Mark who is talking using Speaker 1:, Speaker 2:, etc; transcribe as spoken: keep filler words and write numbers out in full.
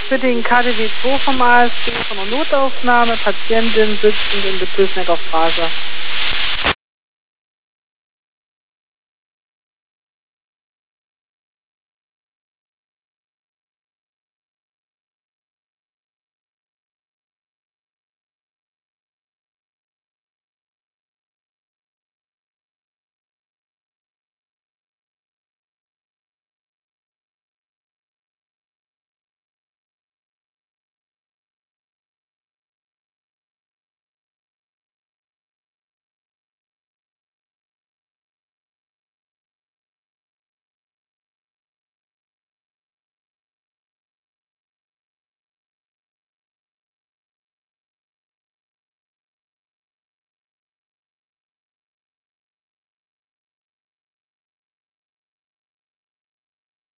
Speaker 1: für den K D W zwei vom A S B von der Notaufnahme, Patientin sitzend in Betösnecker Straße.